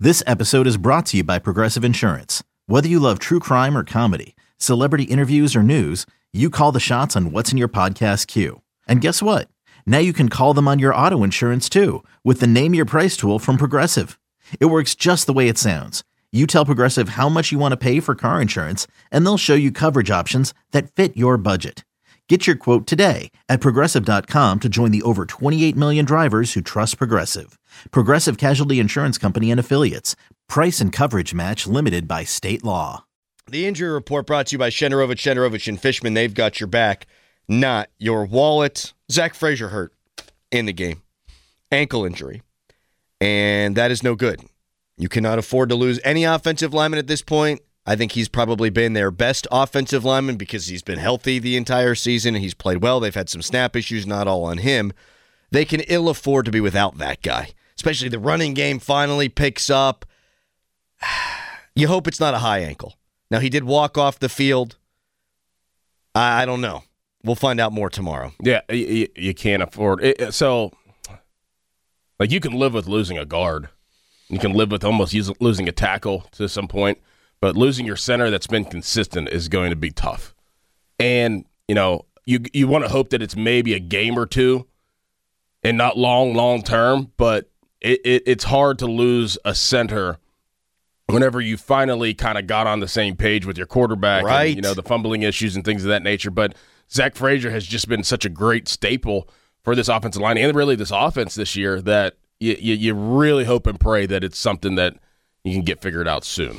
This episode is brought to you by Progressive Insurance. Whether you love true crime or comedy, celebrity interviews or news, you call the shots on what's in your podcast queue. And guess what? Now you can call them on your auto insurance too with the Name Your Price tool from Progressive. It works just the way it sounds. You tell Progressive how much you want to pay for car insurance, and they'll show you coverage options that fit your budget. Get your quote today at Progressive.com to join the over 28 million drivers who trust Progressive. Progressive Casualty Insurance Company and Affiliates. Price and coverage match limited by state law. The injury report brought to you by Shenderovich and Fishman. They've got your back, not your wallet. Zach Frazier hurt in the game. Ankle injury. And that is no good. You cannot afford to lose any offensive lineman at this point. I think he's probably been their best offensive lineman because he's been healthy the entire season and he's played well. They've had some snap issues, not all on him. They can ill afford to be without that guy, especially the running game finally picks up. You hope it's not a high ankle. Now, he did walk off the field. I don't know. We'll find out more tomorrow. Yeah, you can't afford it. So, like, you can live with losing a guard. You can live with almost losing a tackle to some point. But losing your center that's been consistent is going to be tough. And, you know, you want to hope that it's maybe a game or two and not long term, but it's hard to lose a center whenever you finally kind of got on the same page with your quarterback. Right. And, you know, the fumbling issues and things of that nature. But Zach Frazier has just been such a great staple for this offensive line and really this offense this year that you really hope and pray that it's something that you can get figured out soon.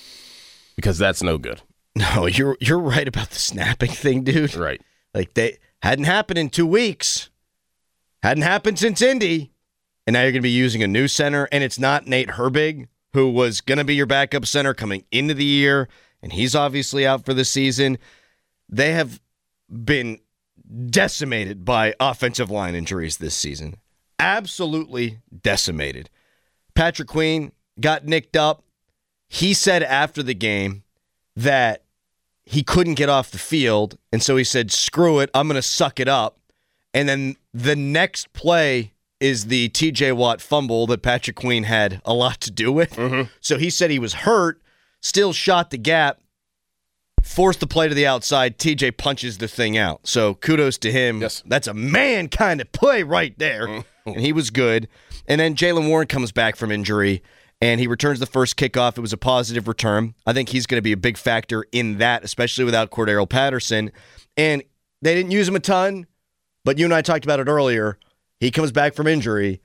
Because that's no good. No, you're right about the snapping thing, dude. Right. Like, they hadn't happened in 2 weeks. Hadn't happened since Indy. And now you're going to be using a new center, and it's not Nate Herbig, who was going to be your backup center coming into the year, and he's obviously out for the season. They have been decimated by offensive line injuries this season. Absolutely decimated. Patrick Queen got nicked up. He said after the game that he couldn't get off the field, and so he said, screw it, I'm going to suck it up. And then the next play is the TJ Watt fumble that Patrick Queen had a lot to do with. Mm-hmm. So he said he was hurt, still shot the gap, forced the play to the outside, TJ punches the thing out. So kudos to him. Yes. That's a man kind of play right there. Mm-hmm. And he was good. And then Jaylen Warren comes back from injury, and he returns the first kickoff. It was a positive return. I think he's going to be a big factor in that, especially without Cordero Patterson. And they didn't use him a ton, but you and I talked about it earlier. He comes back from injury,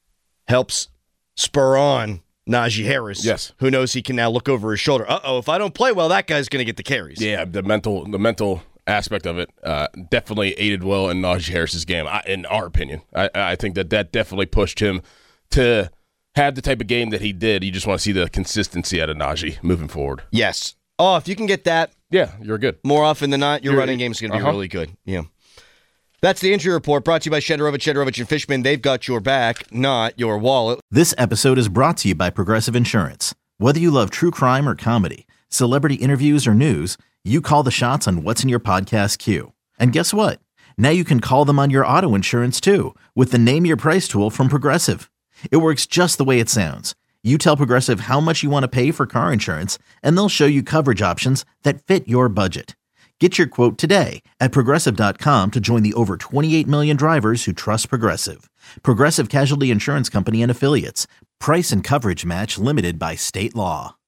helps spur on Najee Harris. Yes. Who knows he can now look over his shoulder. If I don't play well, that guy's going to get the carries. Yeah, the mental aspect of it definitely aided well in Najee Harris's game, in our opinion. I think that definitely pushed him to have the type of game that he did. You just want to see the consistency out of Najee moving forward. Yes. Oh, if you can get that, yeah, you're good. More often than not, your running game is going to be really good. Yeah. That's the injury report brought to you by Shenderovich and Fishman. They've got your back, not your wallet. This episode is brought to you by Progressive Insurance. Whether you love true crime or comedy, celebrity interviews or news, you call the shots on what's in your podcast queue. And guess what? Now you can call them on your auto insurance too with the Name Your Price tool from Progressive. It works just the way it sounds. You tell Progressive how much you want to pay for car insurance, and they'll show you coverage options that fit your budget. Get your quote today at Progressive.com to join the over 28 million drivers who trust Progressive. Progressive Casualty Insurance Company and Affiliates. Price and coverage match limited by state law.